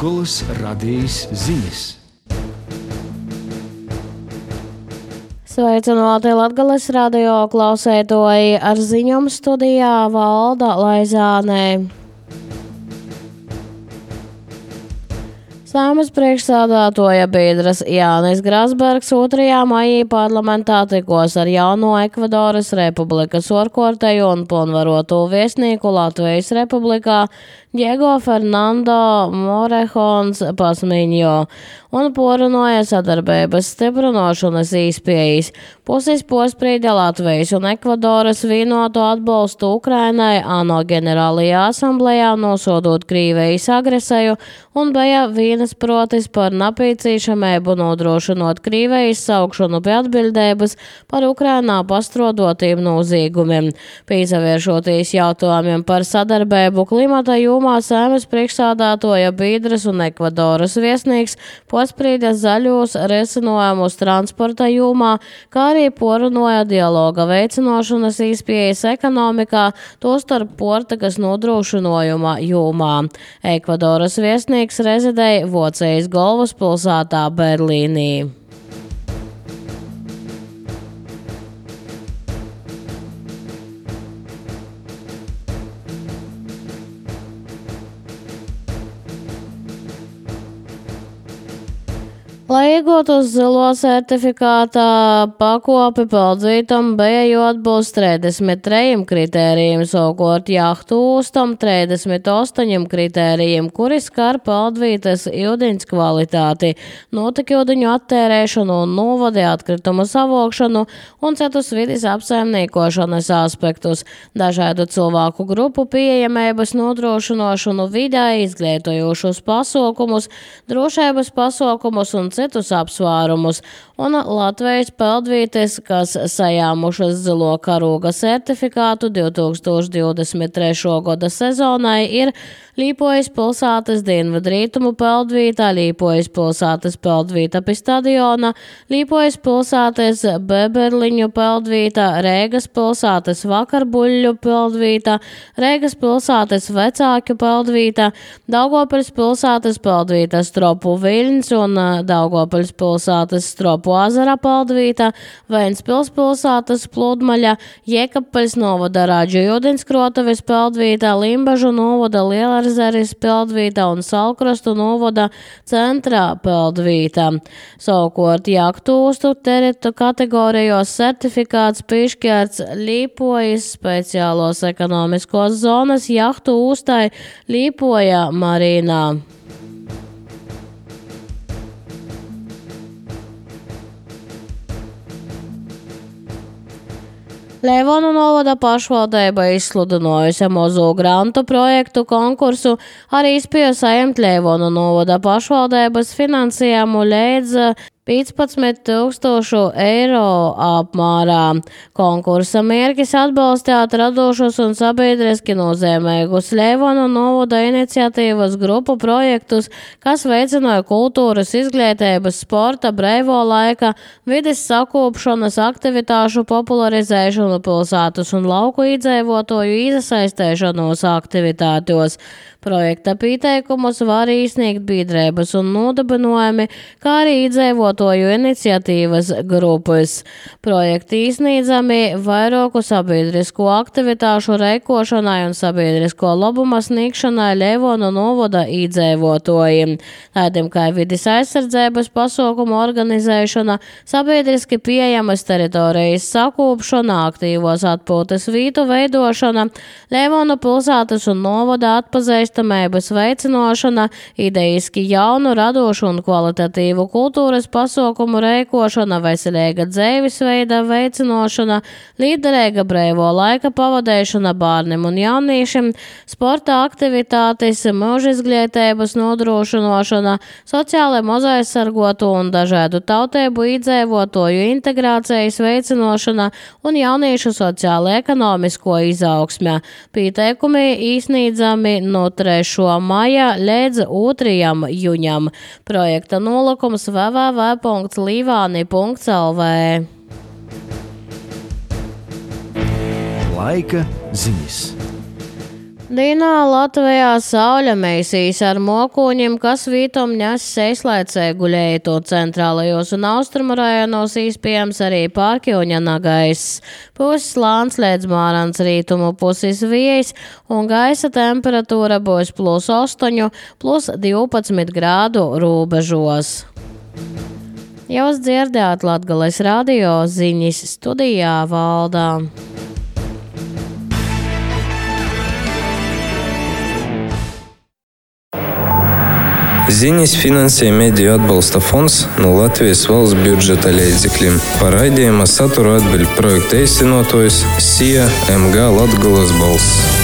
Latgoles radijas ziņas. Sveicināti Latgoles radio klausētoji, ar ziņām studijā Valda Laizāne. Saeimas priekšsēdētāja biedrs Jānis Grasbergs 2. maijā parlamentā tikos ar jauno Ekvadoras Republikas orkorteju un pilnvaroto viesnieku Latvijas Republikā Diego Fernando Morejons Pasmiņo un porunāja sadarbības stiprināšanas iespējas. Puses posprīda Latvijas un Ekvadoras vienotu atbalstu Ukrainai ANO ģenerālajā asamblējā nosodot Krievijas agresiju un bija vienas protis par napīcīšamību nodrošinot Krievijas saukšanu pie atbildības par Ukrainā pastrodotiem noziegumiem. Pīsavēršoties jautājumiem par sadarbību klimata jomā, Saeimas priekšsēdētāja biedrs un Ekvadoras viesnieks posprīda zaļos risinājumus transporta jomā, kā arī porunāja dialoga veicināšanas iespējas ekonomikā, tostarp portakas nodrošinājuma jomā. Ekvadoras viesnieks rezidēja Vocijas galvaspilsētā Berlīnī. Lai iegūtu zilo certifikāta pakopi peldvītam, bija jāatbilst 33 kritērijiem, savukārt jahtu ostam 38 kritērijiem, kuri skar peldvītes ūdens kvalitāti, notekūdeņu attērēšanu un novada atkritumu savokšanu un citus vides apsaimniekošanas aspektus, dažādu cilvēku grupu pieejamības nodrošināšanu vidē, izglītojošus pasākumus, drošības pasākumus un citus apsvērumus, un Latvijas peldvītes, kas sajāmušas zilo karoga certifikātu 2023. gada sezonai, ir Līpojas pilsētas dienvidrietumu peldvīta, Līpojas pilsētas peldvīta pie stadiona, Līpojas pilsētas Beberliņu peldvīta, Rēgas pilsētas Vakarbuļļu peldvīta, Rēgas pilsētas Vecāku peldvīta, Daugavpils pilsētas peldvīta Stropu Viļņs un Daugavpils pilsētas Stropu Azara peldvīta, Ventspils pilsētas Pludmaļa, Jēkabpils novada Radžu ūdenskrotaves peldvīta, Limbažu novada Lielārzeres peldvīta un Salkrastu novada Centrā peldvīta. Savukārt jahtu ostu teritu kategorijos certifikāts piešķirts Līpojas speciālos ekonomiskos zonas jahtu ostai Līpoja Marīnā. Leivonu novada pašvaldība izsludinājusi mazo grantu projektu konkursu, arī spēja saņemt Leivonu novada pašvaldības finansējumu līdz 15,000 eiro apmērā. Konkursa mērķis atbalstīt radošos un sabiedriski nozīmīgus Leivonu novada iniciatīvas grupu projektus, kas veicināja kultūras, izglītības, sporta, brīvo laika, vides sakopšanas aktivitāšu popularizēšanu, pilsētas un lauku iedzīvotāju iesaistēšanos aktivitātos. Projekta pieteikumus var iesniegt biedrības un nodibinājumi, kā arī iedzīvotāju iniciatīvas grupas. Projekti iesniedzami vairāku sabiedrisko aktivitāšu rīkošanai un sabiedrisko labuma sniegšanai Leivonu novada iedzīvotājiem, tādiem kā vides aizsardzības pasākumu organizēšana, sabiedriski pieejamas teritorijas sakopšana, aktīvos atpūtas vietu veidošana, Leivonu pilsētas un novada atpazīstamības veicināšana, idejiski jaunu, radošu un kvalitatīvu kultūras pasākumu rīkošana, veselīga dzīvesveida veicināšana, līderīga brīvo laika pavadīšana bērniem un jauniešiem, sporta aktivitātes, mūža izglītības nodrošināšana, sociāli mazaizsargotu un dažādu tautību iedzīvotāju integrācijas veicināšana un jauniešu sociāli ekonomisko izaugsme. Pieteikumi iesniedzami no 3. maija līdz 2. jūņam. Projekta nolūkums www.livani.lv. Laika ziņas. Dīnā Latvijā sauļamēsīs ar mokoņiem, kas vītom ņas seislaicē guļēja to centrālajos un austrumu rajonos īspējams arī Pārkļūņana gaiss. Puses lāns līdz Mārans rītumu puses viejas un gaisa temperatūra būs +8, +12 grādu robežos. Jūs dzirdējāt Latgales radio ziņas, studijā Valdā. Ziņas finansē Mediju atbalsta fonds no Latvijas valsts budžeta līdzekļiem. Par raidījuma saturu atbild projekta īstenotājs SIA MG Latgales balss.